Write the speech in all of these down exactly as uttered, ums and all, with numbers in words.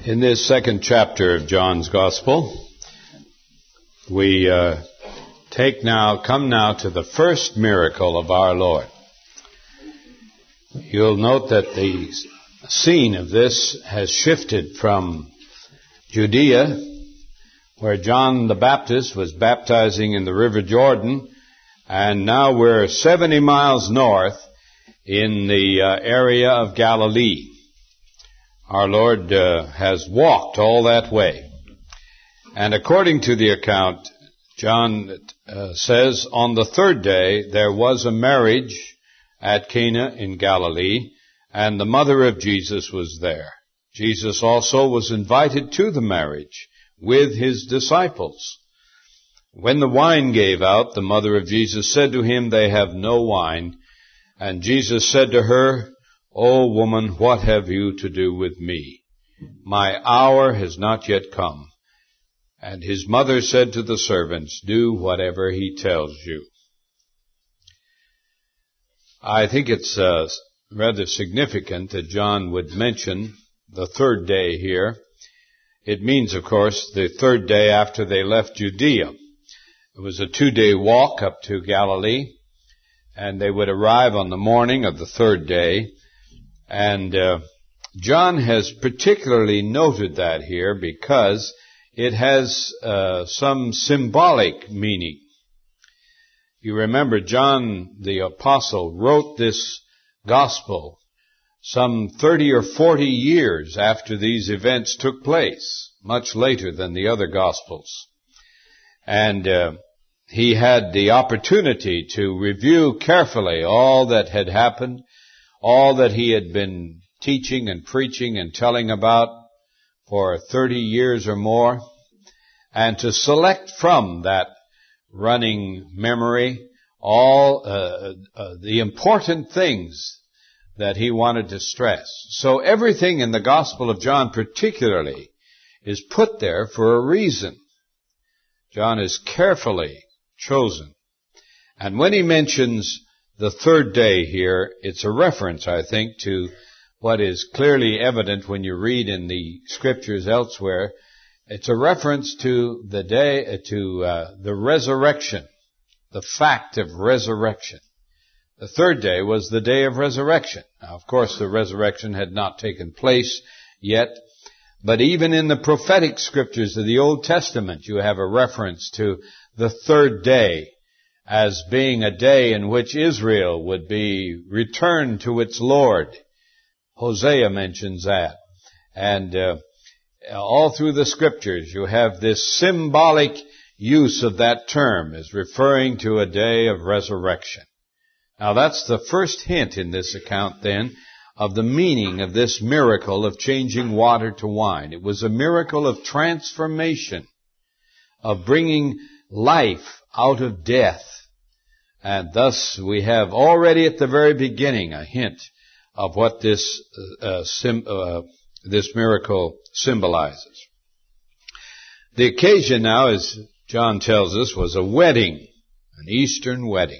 In this second chapter of John's Gospel, we uh, take now, come now to the first miracle of our Lord. You'll note that the scene of this has shifted from Judea, where John the Baptist was baptizing in the River Jordan, and now we're seventy miles north in the uh, area of Galilee. Our Lord uh, has walked all that way. And according to the account, John uh, says, on the third day there was a marriage at Cana in Galilee, and the mother of Jesus was there. Jesus also was invited to the marriage with his disciples. When the wine gave out, the mother of Jesus said to him, "They have no wine." And Jesus said to her, "O woman, what have you to do with me? My hour has not yet come." And his mother said to the servants, "Do whatever he tells you." I think it's uh, rather significant that John would mention the third day here. It means, of course, the third day after they left Judea. It was a two-day walk up to Galilee, and they would arrive on the morning of the third day. And uh, John has particularly noted that here because it has uh, some symbolic meaning. You remember John the Apostle wrote this gospel some thirty or forty years after these events took place, much later than the other gospels. And uh, he had the opportunity to review carefully all that had happened, all that he had been teaching and preaching and telling about for thirty years or more, and to select from that running memory all uh, uh, the important things that he wanted to stress. So everything in the Gospel of John particularly is put there for a reason. John is carefully chosen. And when he mentions the third day here, it's a reference, I think, to what is clearly evident when you read in the scriptures elsewhere. It's a reference to the day, to uh, the resurrection, the fact of resurrection. The third day was the day of resurrection. Now, of course, the resurrection had not taken place yet, but even in the prophetic scriptures of the Old Testament, you have a reference to the third day as being a day in which Israel would be returned to its Lord. Hosea mentions that. And uh, all through the scriptures, you have this symbolic use of that term as referring to a day of resurrection. Now, that's the first hint in this account, then, of the meaning of this miracle of changing water to wine. It was a miracle of transformation, of bringing life out of death. And thus we have already at the very beginning a hint of what this uh, sim, uh, this miracle symbolizes. The occasion now, as John tells us, was a wedding, an Eastern wedding.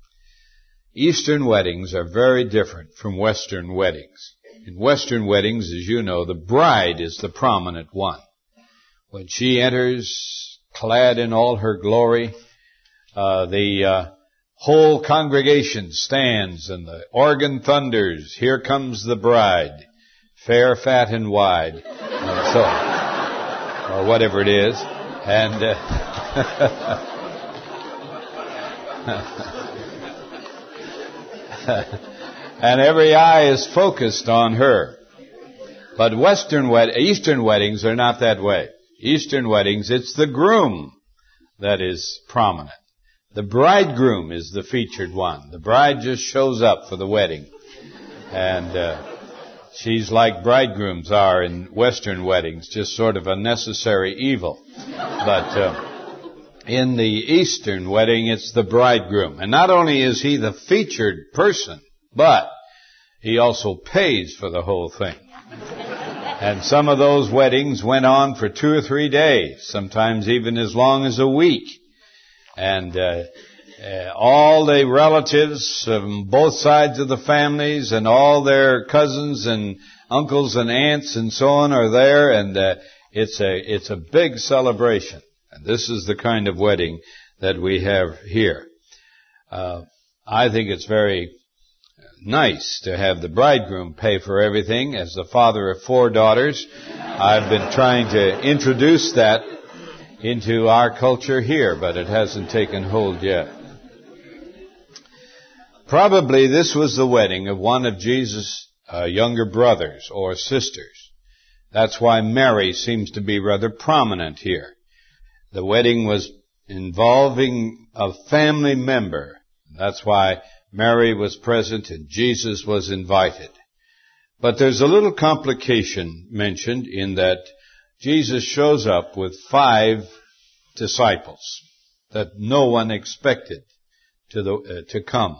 Eastern weddings are very different from Western weddings. In Western weddings, as you know, the bride is the prominent one. When she enters, clad in all her glory, uh, the uh, whole congregation stands and the organ thunders, "Here comes the bride, fair, fat, and wide," and so, or whatever it is. And uh, and every eye is focused on her. But Western wed- Eastern weddings are not that way. Eastern weddings, it's the groom that is prominent. The bridegroom is the featured one. The bride just shows up for the wedding. And uh, she's like bridegrooms are in Western weddings, just sort of a necessary evil. But uh, in the Eastern wedding, it's the bridegroom. And not only is he the featured person, but he also pays for the whole thing. And some of those weddings went on for two or three days, sometimes even as long as a week. And uh, uh, all the relatives from both sides of the families and all their cousins and uncles and aunts and so on are there, and uh, it's a it's a big celebration. And this is the kind of wedding that we have here. Uh, I think it's very nice to have the bridegroom pay for everything. As the father of four daughters, I've been trying to introduce that into our culture here, but it hasn't taken hold yet. Probably this was the wedding of one of Jesus' uh, younger brothers or sisters. That's why Mary seems to be rather prominent here. The wedding was involving a family member. That's why Mary was present and Jesus was invited. But there's a little complication mentioned in that Jesus shows up with five disciples that no one expected to the, uh, to come.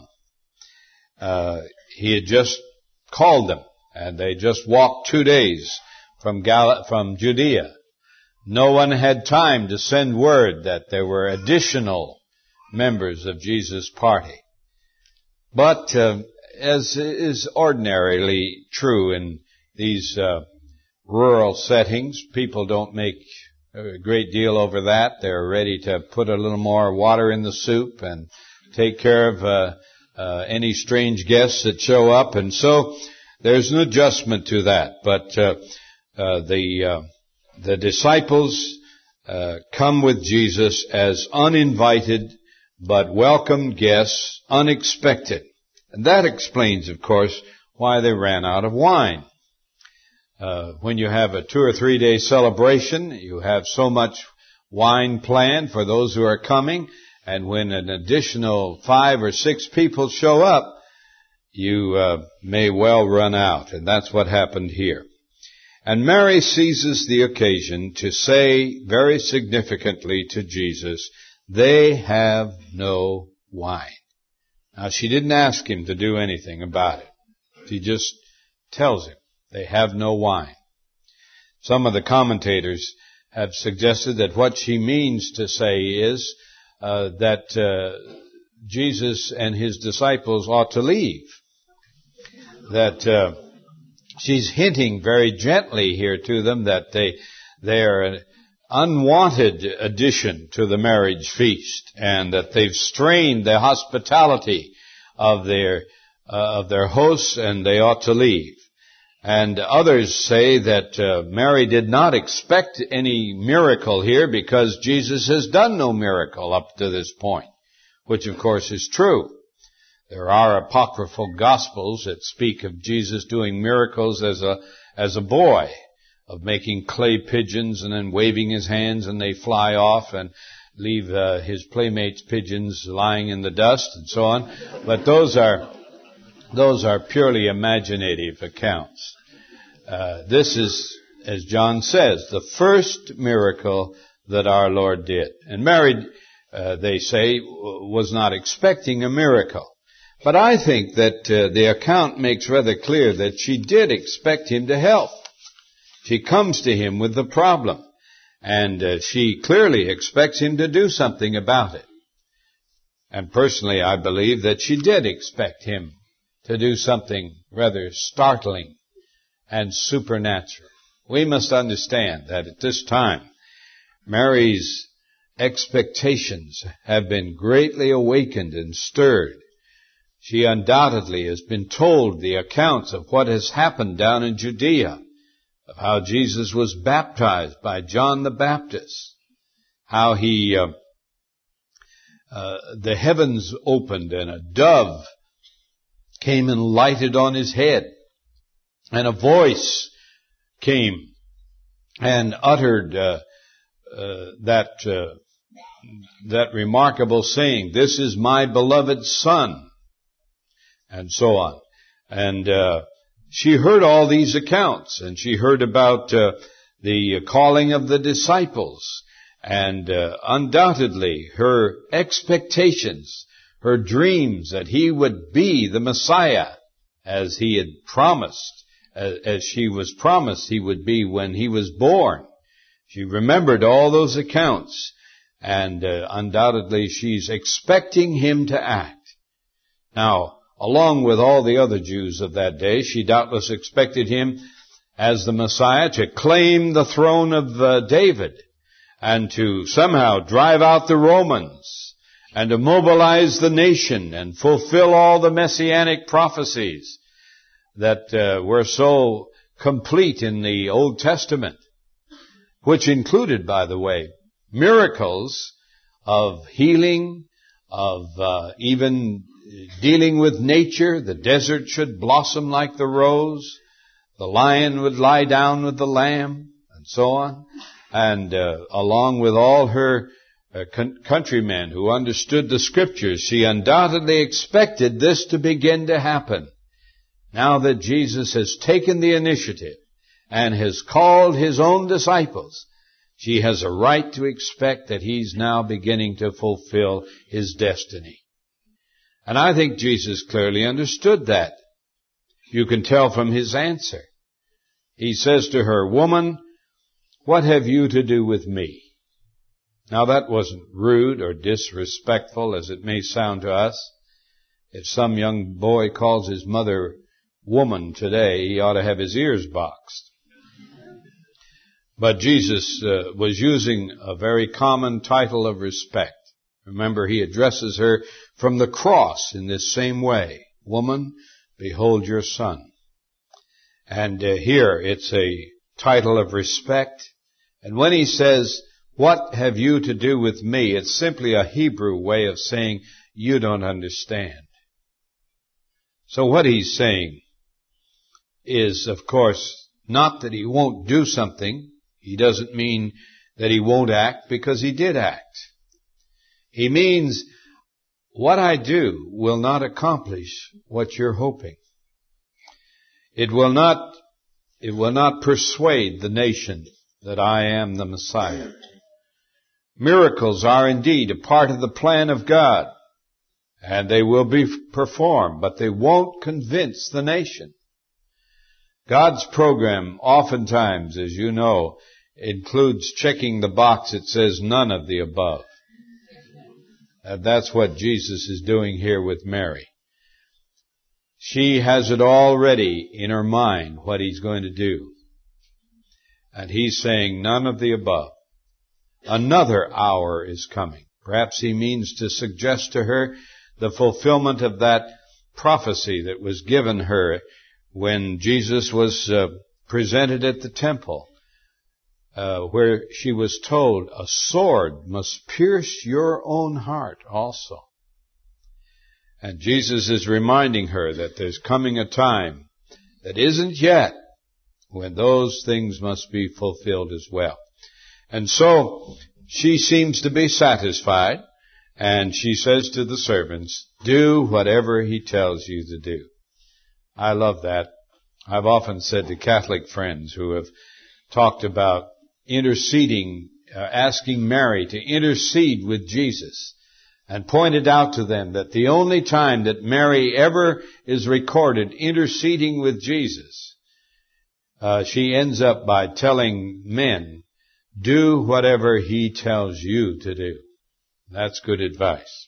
Uh, he had just called them, and they just walked two days from Gal- from Judea. No one had time to send word that there were additional members of Jesus' party. But uh, as is ordinarily true in these uh, rural settings, people don't make a great deal over that. They're ready to put a little more water in the soup and take care of uh, uh, any strange guests that show up. And so there's an adjustment to that. But uh, uh, the uh, the disciples uh, come with Jesus as uninvited but welcome guests, unexpected. And that explains, of course, why they ran out of wine. Uh, when you have a two or three day celebration, you have so much wine planned for those who are coming, and when an additional five or six people show up, you uh, may well run out, and that's what happened here. And Mary seizes the occasion to say very significantly to Jesus, "They have no wine." Now, she didn't ask him to do anything about it. She just tells him, they have no wine. Some of the commentators have suggested that what she means to say is uh, that uh, Jesus and his disciples ought to leave. That uh, she's hinting very gently here to them that they they are an unwanted addition to the marriage feast, and that they've strained the hospitality of their uh, of their hosts, and they ought to leave. And others say that uh, Mary did not expect any miracle here because Jesus has done no miracle up to this point, which of course is true. There are apocryphal gospels that speak of Jesus doing miracles as a as a boy, of making clay pigeons and then waving his hands and they fly off and leave uh, his playmates' pigeons lying in the dust and so on. But those are those are purely imaginative accounts. Uh, this is, as John says, the first miracle that our Lord did. And Mary, uh, they say, was not expecting a miracle. But I think that uh, the account makes rather clear that she did expect him to help. She comes to him with the problem, and uh, she clearly expects him to do something about it. And personally, I believe that she did expect him to do something rather startling and supernatural. We must understand that at this time, Mary's expectations have been greatly awakened and stirred. She undoubtedly has been told the accounts of what has happened down in Judea, of how Jesus was baptized by John the Baptist, how he, uh, uh, the heavens opened and a dove came and lighted on his head, and a voice came and uttered uh, uh, that uh, that remarkable saying, "This is my beloved Son," and so on. And uh, she heard all these accounts, and she heard about uh, the calling of the disciples, and uh, undoubtedly her expectations, her dreams that he would be the Messiah, as he had promised, as, as she was promised he would be when he was born. She remembered all those accounts, and uh, undoubtedly she's expecting him to act. Now, along with all the other Jews of that day, she doubtless expected him as the Messiah to claim the throne of uh, David and to somehow drive out the Romans and to mobilize the nation and fulfill all the messianic prophecies that uh, were so complete in the Old Testament, which included, by the way, miracles of healing, of uh, even dealing with nature. The desert should blossom like the rose. The lion would lie down with the lamb, and so on. And uh, along with all her uh, con- countrymen who understood the Scriptures, she undoubtedly expected this to begin to happen. Now that Jesus has taken the initiative and has called his own disciples, she has a right to expect that he's now beginning to fulfill his destiny. And I think Jesus clearly understood that. You can tell from his answer. He says to her, "Woman, what have you to do with me?" Now that wasn't rude or disrespectful as it may sound to us. If some young boy calls his mother woman today, he ought to have his ears boxed. But Jesus uh, was using a very common title of respect. Remember, he addresses her from the cross in this same way. "Woman, behold your son." And uh, here it's a title of respect. And when he says, "What have you to do with me?" it's simply a Hebrew way of saying, "You don't understand." So what he's saying is, of course, not that he won't do something. He doesn't mean that he won't act, because he did act. He means what I do will not accomplish what you're hoping. It will not, it will not persuade the nation that I am the Messiah. Miracles are indeed a part of the plan of God, and they will be performed, but they won't convince the nation. God's program oftentimes, as you know, includes checking the box that says none of the above. And that's what Jesus is doing here with Mary. She has it already in her mind what he's going to do. And he's saying none of the above. Another hour is coming. Perhaps he means to suggest to her the fulfillment of that prophecy that was given her when Jesus was uh, presented at the temple, uh, where she was told, "A sword must pierce your own heart also." And Jesus is reminding her that there's coming a time that isn't yet when those things must be fulfilled as well. And so she seems to be satisfied, and she says to the servants, "Do whatever he tells you to do." I love that. I've often said to Catholic friends who have talked about interceding, uh, asking Mary to intercede with Jesus, and pointed out to them that the only time that Mary ever is recorded interceding with Jesus, uh, she ends up by telling men, "Do whatever he tells you to do." That's good advice.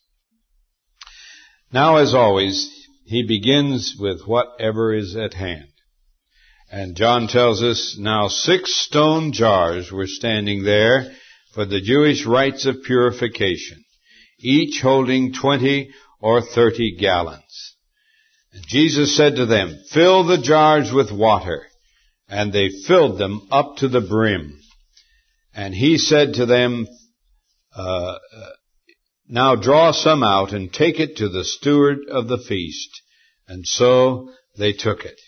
Now, as always, he begins with whatever is at hand. And John tells us, now six stone jars were standing there for the Jewish rites of purification, each holding twenty or thirty gallons. And Jesus said to them, "Fill the jars with water." And they filled them up to the brim. And he said to them, uh, "Now draw some out and take it to the steward of the feast." And so they took it.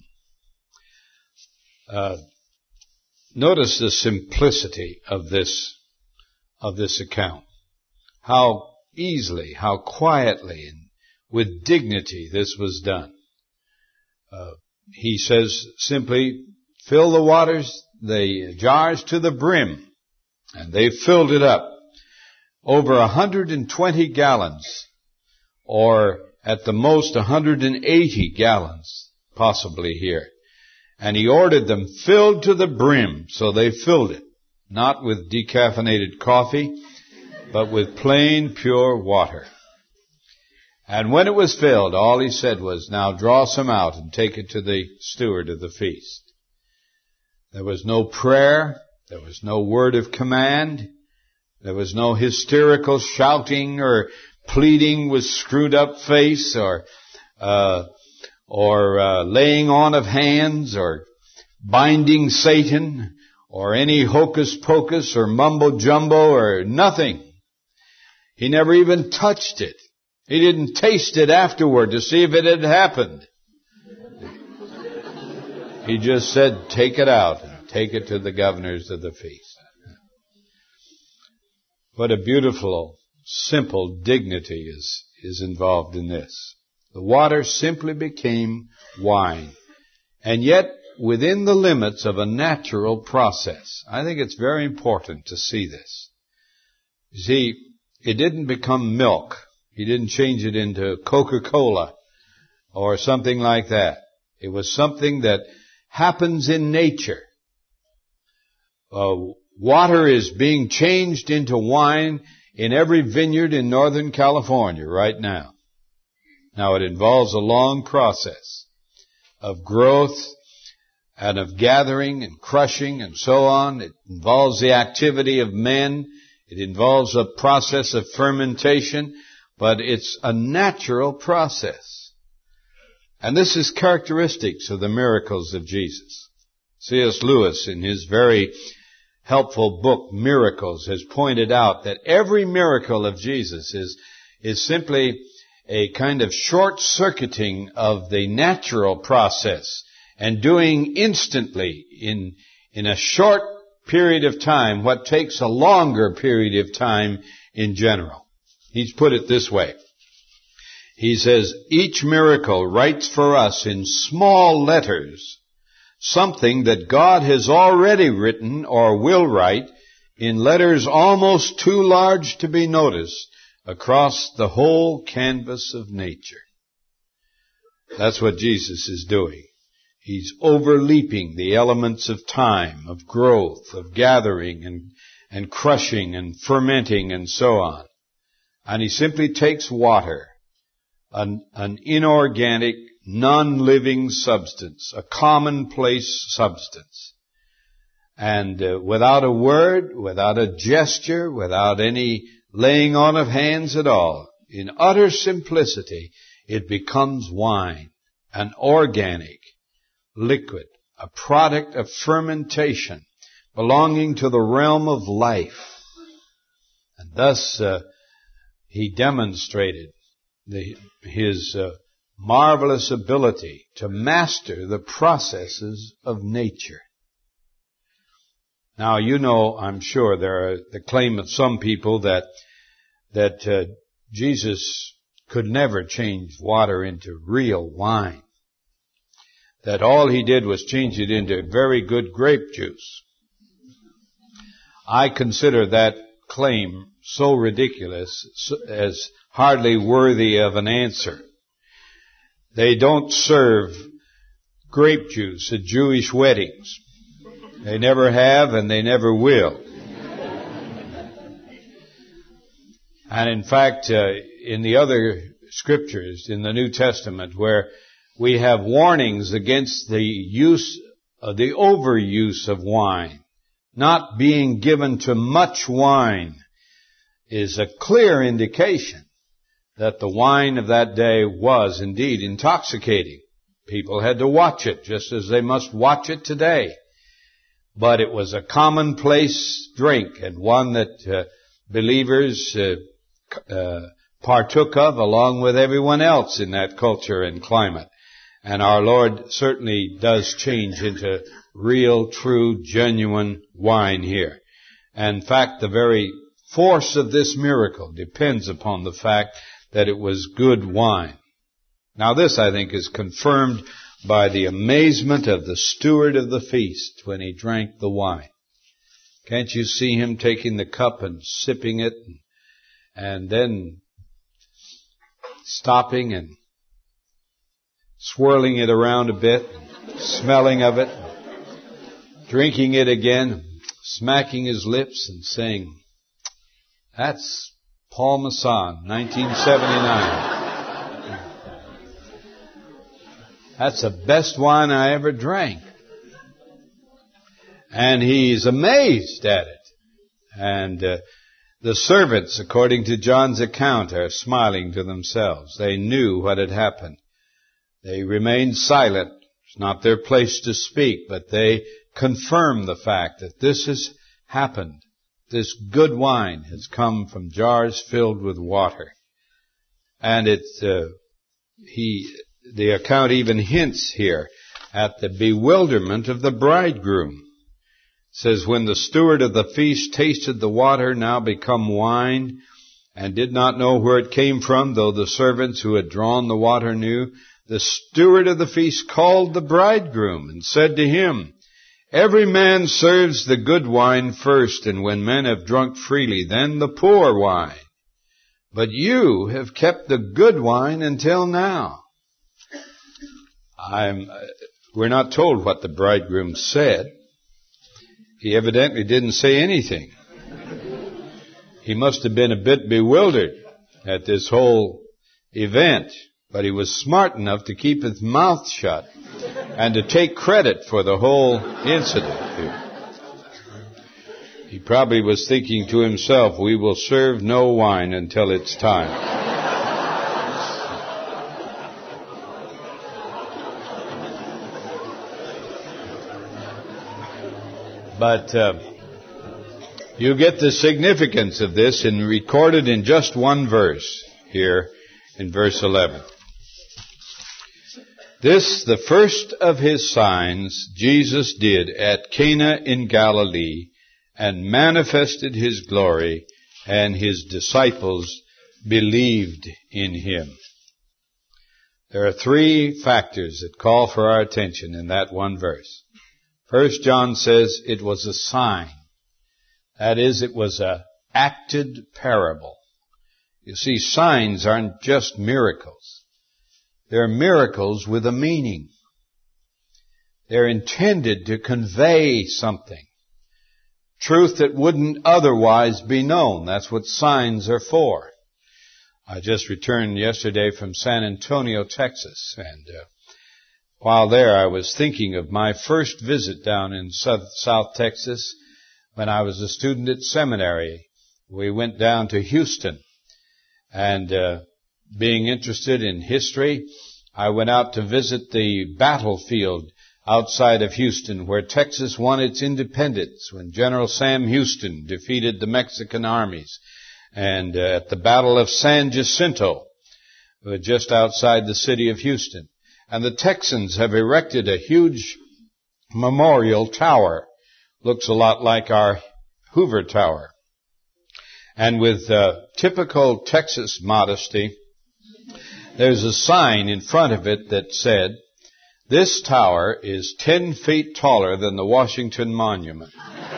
Uh, notice the simplicity of this, of this account. How easily, how quietly, and with dignity this was done. Uh, he says simply, "Fill the waters, the jars to the brim." And they filled it up. Over one hundred twenty gallons, or at the most one hundred eighty gallons, possibly here. And he ordered them filled to the brim, so they filled it, not with decaffeinated coffee, but with plain, pure water. And when it was filled, all he said was, "Now draw some out and take it to the steward of the feast." There was no prayer. There was no word of command. There was no hysterical shouting or pleading with screwed up face or uh, or uh, laying on of hands or binding Satan or any hocus pocus or mumbo jumbo or nothing. He never even touched it. He didn't taste it afterward to see if it had happened. He just said, take it out and take it to the governors of the feast. What a beautiful, simple dignity is, is involved in this. The water simply became wine. And yet, within the limits of a natural process. I think it's very important to see this. You see, it didn't become milk. He didn't change it into Coca-Cola or something like that. It was something that happens in nature. Uh, water is being changed into wine in every vineyard in Northern California right now. Now, it involves a long process of growth and of gathering and crushing and so on. It involves the activity of men. It involves a process of fermentation, but it's a natural process. And this is characteristics of the miracles of Jesus. C S Lewis, in his very helpful book, Miracles, has pointed out that every miracle of Jesus is, is simply a kind of short-circuiting of the natural process and doing instantly in, in a short period of time what takes a longer period of time in general. He's put it this way. He says, each miracle writes for us in small letters something that God has already written or will write in letters almost too large to be noticed across the whole canvas of nature. That's what Jesus is doing. He's overleaping the elements of time, of growth, of gathering and, and crushing and fermenting and so on. And he simply takes water, an, an inorganic, non-living substance, a commonplace substance. And uh, without a word, without a gesture, without any laying on of hands at all, in utter simplicity, it becomes wine, an organic liquid, a product of fermentation belonging to the realm of life. And thus uh, he demonstrated the, his uh, marvelous ability to master the processes of nature. Now, you know, I'm sure there are the claim of some people that that uh, Jesus could never change water into real wine. That all he did was change it into very good grape juice. I consider that claim so ridiculous as hardly worthy of an answer. They don't serve grape juice at Jewish weddings. They never have and they never will. And in fact, uh, in the other scriptures in the New Testament where we have warnings against the use, uh, the overuse of wine, not being given to much wine, is a clear indication that the wine of that day was indeed intoxicating. People had to watch it just as they must watch it today. But it was a commonplace drink and one that uh, believers uh, uh, partook of along with everyone else in that culture and climate. And our Lord certainly does change into real, true, genuine wine here. And in fact, the very force of this miracle depends upon the fact that it was good wine. Now this, I think, is confirmed by the amazement of the steward of the feast when he drank the wine. Can't you see him taking the cup and sipping it and, and then stopping and swirling it around a bit, smelling of it, drinking it again, smacking his lips and saying, that's Paul Masson, nineteen seventy-nine. That's the best wine I ever drank. And he's amazed at it. And uh, the servants, according to John's account, are smiling to themselves. They knew what had happened. They remained silent. It's not their place to speak, but they confirm the fact that this has happened. This good wine has come from jars filled with water. And it, uh, he, the account even hints here at the bewilderment of the bridegroom. It says, when the steward of the feast tasted the water now become wine, and did not know where it came from, though the servants who had drawn the water knew, the steward of the feast called the bridegroom and said to him, every man serves the good wine first, and when men have drunk freely, then the poor wine. But you have kept the good wine until now. I'm, uh, we're not told what the bridegroom said. He evidently didn't say anything. He must have been a bit bewildered at this whole event, but he was smart enough to keep his mouth shut and to take credit for the whole incident here. He probably was thinking to himself, we will serve no wine until it's time. But uh, you get the significance of this in recorded in just one verse here in verse eleven. This, the first of his signs, Jesus did at Cana in Galilee, and manifested his glory, and his disciples believed in him. There are three factors that call for our attention in that one verse. First, John says it was a sign. That is, it was a acted parable. You see, signs aren't just miracles. They're miracles with a meaning. They're intended to convey something. Truth that wouldn't otherwise be known. That's what signs are for. I just returned yesterday from San Antonio, Texas, and uh, while there I was thinking of my first visit down in South, South Texas when I was a student at seminary. We went down to Houston, and uh, being interested in history, I went out to visit the battlefield outside of Houston where Texas won its independence when General Sam Houston defeated the Mexican armies, and uh, at the Battle of San Jacinto, uh, just outside the city of Houston. And the Texans have erected a huge memorial tower. Looks a lot like our Hoover Tower. And with uh, typical Texas modesty, there's a sign in front of it that said, this tower is ten feet taller than the Washington Monument.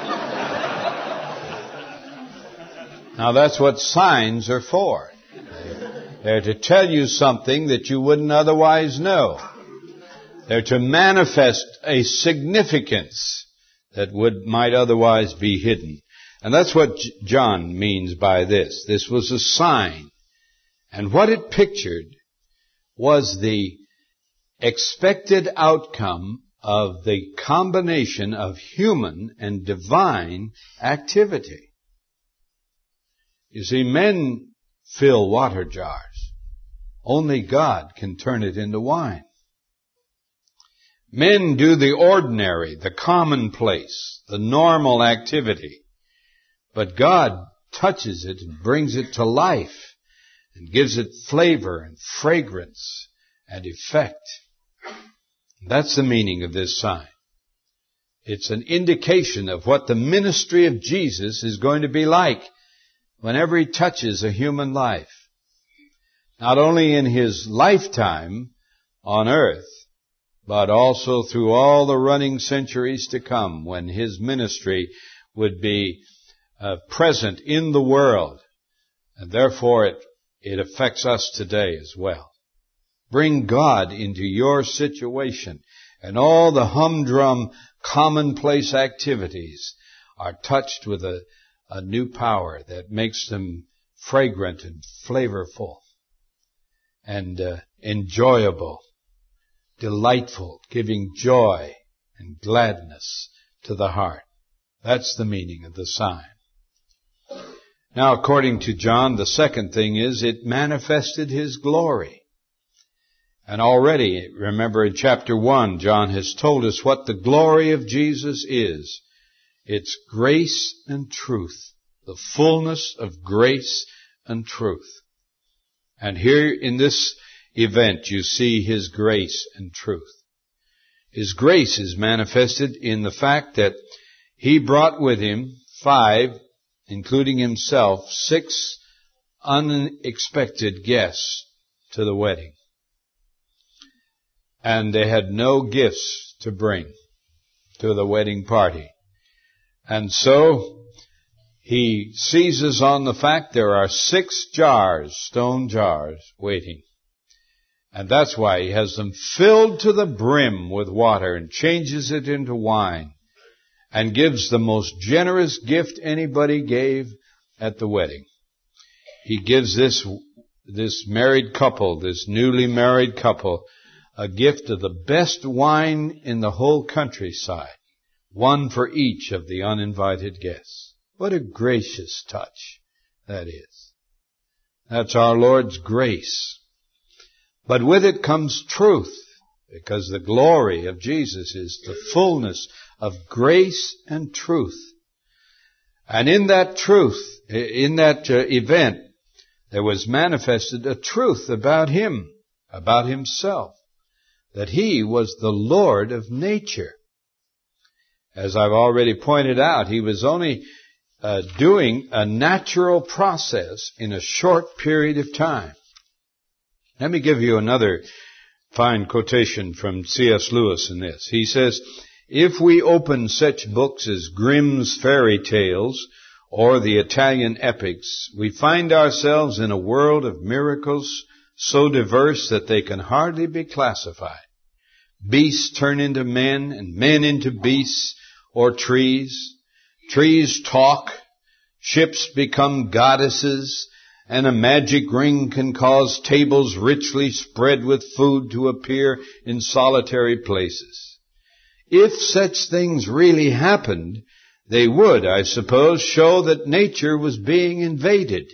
Now that's what signs are for. They're to tell you something that you wouldn't otherwise know. They're to manifest a significance that would might otherwise be hidden. And that's what John means by this. This was a sign. And what it pictured was the expected outcome of the combination of human and divine activity. You see, men fill water jars. Only God can turn it into wine. Men do the ordinary, the commonplace, the normal activity. But God touches it and brings it to life and gives it flavor and fragrance and effect. That's the meaning of this sign. It's an indication of what the ministry of Jesus is going to be like whenever he touches a human life. Not only in his lifetime on earth, but also through all the running centuries to come when his ministry would be uh, present in the world. And therefore it, it affects us today as well. Bring God into your situation, and all the humdrum commonplace activities are touched with a, a new power that makes them fragrant and flavorful and uh, enjoyable, delightful, giving joy and gladness to the heart. That's the meaning of the sign. Now, according to John, the second thing is it manifested His glory. And already, remember in chapter one, John has told us what the glory of Jesus is. It's grace and truth. The fullness of grace and truth. And here in this event, you see His grace and truth. His grace is manifested in the fact that He brought with Him five, including Himself, six unexpected guests to the wedding. And they had no gifts to bring to the wedding party. And so He seizes on the fact there are six jars, stone jars, waiting. And that's why He has them filled to the brim with water and changes it into wine and gives the most generous gift anybody gave at the wedding. He gives this, this married couple, this newly married couple, a gift of the best wine in the whole countryside, one for each of the uninvited guests. What a gracious touch that is. That's our Lord's grace. But with it comes truth, because the glory of Jesus is the fullness of grace and truth. And in that truth, in that uh, event, there was manifested a truth about Him, about Himself, that He was the Lord of nature. As I've already pointed out, He was only uh, doing a natural process in a short period of time. Let me give you another fine quotation from C S Lewis in this. He says, if we open such books as Grimm's fairy tales or the Italian epics, we find ourselves in a world of miracles so diverse that they can hardly be classified. Beasts turn into men and men into beasts or trees. Trees talk. Ships become goddesses. And a magic ring can cause tables richly spread with food to appear in solitary places. If such things really happened, they would, I suppose, show that nature was being invaded.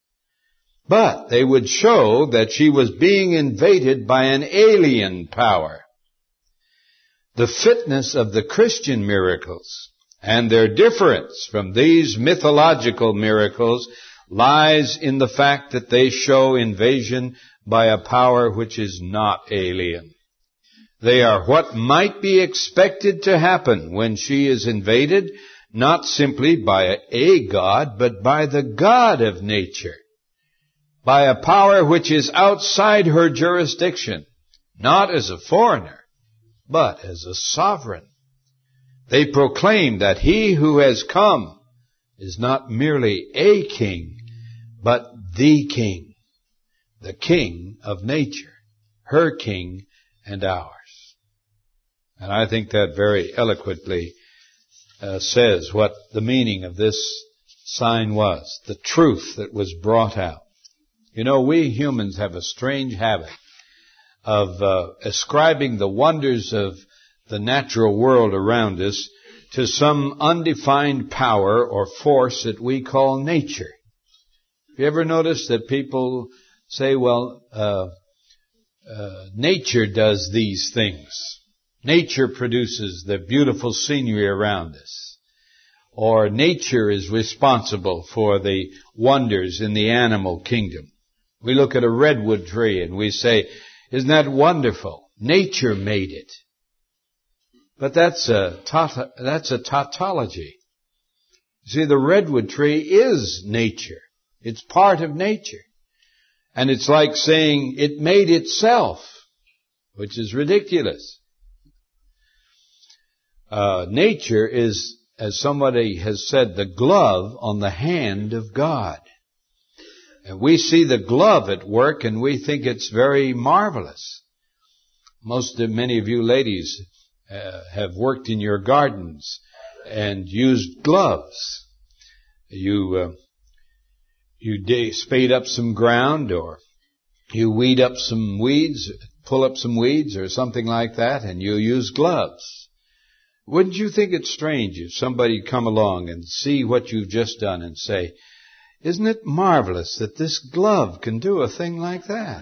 But they would show that she was being invaded by an alien power. The fitness of the Christian miracles and their difference from these mythological miracles lies in the fact that they show invasion by a power which is not alien. They are what might be expected to happen when she is invaded, not simply by a God, but by the God of nature, by a power which is outside her jurisdiction, not as a foreigner, but as a sovereign. They proclaim that He who has come is not merely a king, but the King, the King of nature, her King and ours. And I think that very eloquently uh, says what the meaning of this sign was, the truth that was brought out. You know, we humans have a strange habit of uh, ascribing the wonders of the natural world around us to some undefined power or force that we call nature. Have you ever noticed that people say, well, uh, uh, nature does these things. Nature produces the beautiful scenery around us. Or nature is responsible for the wonders in the animal kingdom. We look at a redwood tree and we say, isn't that wonderful? Nature made it. But that's a, taut- that's a tautology. See, the redwood tree is nature. It's part of nature. And it's like saying it made itself, which is ridiculous. Uh, nature is, as somebody has said, the glove on the hand of God. And we see the glove at work and we think it's very marvelous. Most of, many of you ladies uh, have worked in your gardens and used gloves. You, uh, you de- spade up some ground, or you weed up some weeds, pull up some weeds or something like that, and you use gloves. Wouldn't you think it strange if somebody'd come along and see what you've just done and say, isn't it marvelous that this glove can do a thing like that?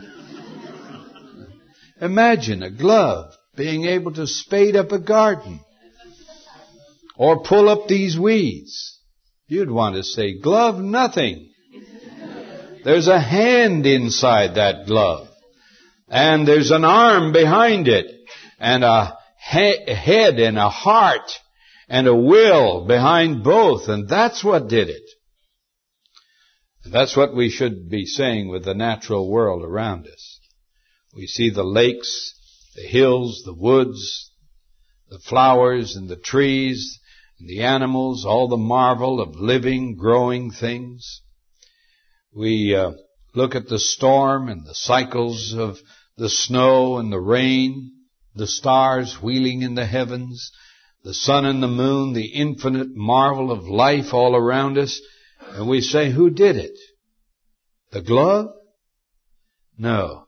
Imagine a glove being able to spade up a garden or pull up these weeds. You'd want to say, glove nothing. There's a hand inside that glove, and there's an arm behind it, and a he- head and a heart and a will behind both, and that's what did it. That's what we should be saying with the natural world around us. We see the lakes, the hills, the woods, the flowers and the trees, and the animals, all the marvel of living, growing things. We uh, look at the storm and the cycles of the snow and the rain, the stars wheeling in the heavens, the sun and the moon, the infinite marvel of life all around us, and we say, who did it? The glove? No.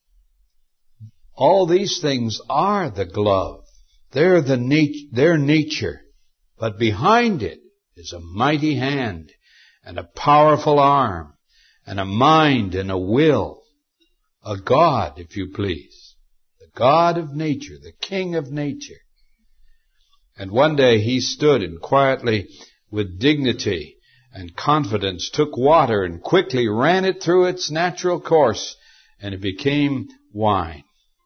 All these things are the glove. They're the nat- their nature. But behind it is a mighty hand and a powerful arm and a mind and a will. A God, if you please. The God of nature, the King of nature. And one day he stood and quietly, with dignity and confidence, took water and quickly ran it through its natural course, and it became wine.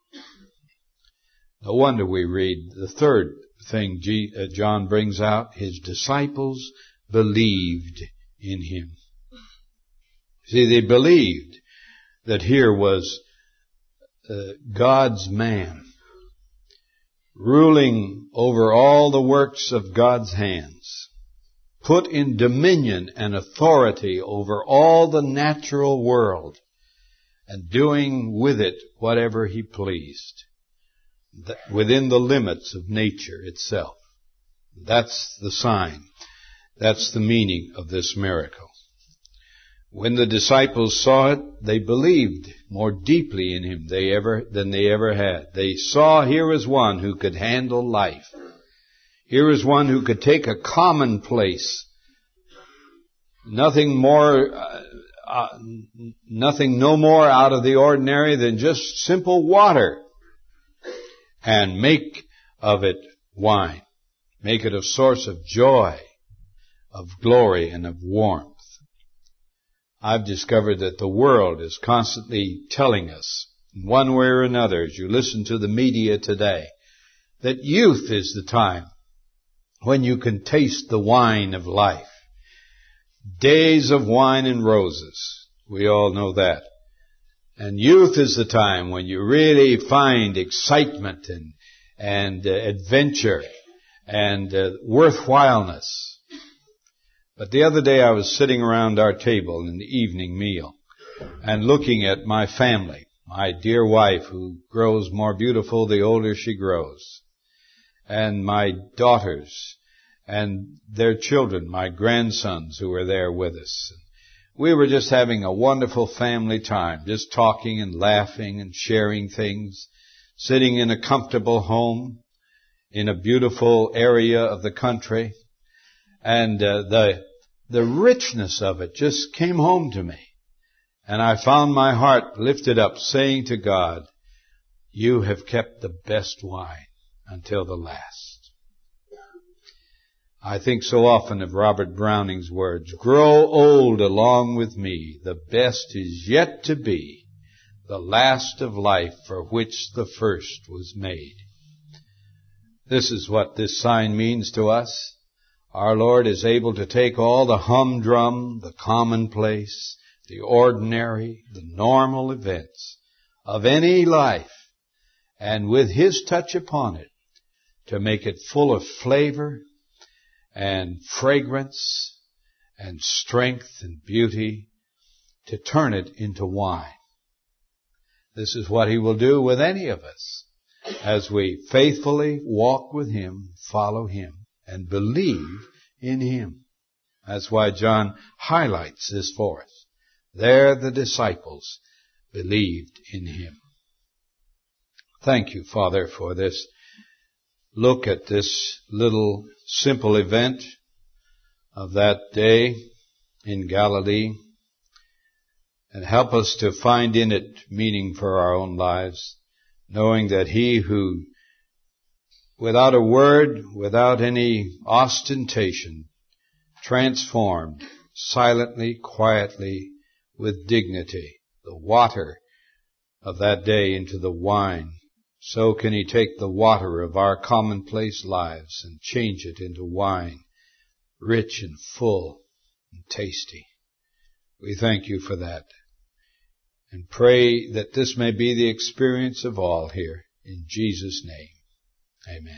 No wonder we read the third thing John brings out. His disciples believed in him. See, they believed that here was uh, God's man, ruling over all the works of God's hands, put in dominion and authority over all the natural world, and doing with it whatever he pleased, within the limits of nature itself. That's the sign. That's the meaning of this miracle. When the disciples saw it, they believed more deeply in him they ever, than they ever had. They saw here was one who could handle life. Here is one who could take a commonplace, nothing more, uh, uh, nothing no more out of the ordinary than just simple water, and make of it wine. Make it a source of joy, of glory, and of warmth. I've discovered that the world is constantly telling us, in one way or another, as you listen to the media today, that youth is the time when you can taste the wine of life. Days of wine and roses. We all know that. And youth is the time when you really find excitement and, and uh, adventure and uh, worthwhileness. But the other day I was sitting around our table in the evening meal and looking at my family, my dear wife who grows more beautiful the older she grows, and my daughters and their children, my grandsons who were there with us. We were just having a wonderful family time, just talking and laughing and sharing things, sitting in a comfortable home in a beautiful area of the country. And uh, the the richness of it just came home to me. And I found my heart lifted up, saying to God, you have kept the best wine until the last. I think so often of Robert Browning's words, grow old along with me, the best is yet to be, the last of life for which the first was made. This is what this sign means to us. Our Lord is able to take all the humdrum, the commonplace, the ordinary, the normal events of any life, and with His touch upon it, to make it full of flavor and fragrance and strength and beauty, to turn it into wine. This is what He will do with any of us as we faithfully walk with Him, follow Him, and believe in Him. That's why John highlights this for us. There the disciples believed in Him. Thank you, Father, for this look at this little simple event of that day in Galilee and help us to find in it meaning for our own lives, knowing that He who, without a word, without any ostentation, transformed silently, quietly, with dignity, the water of that day into the wine, so can He take the water of our commonplace lives and change it into wine, rich and full and tasty. We thank You for that, and pray that this may be the experience of all here. In Jesus' name, amen.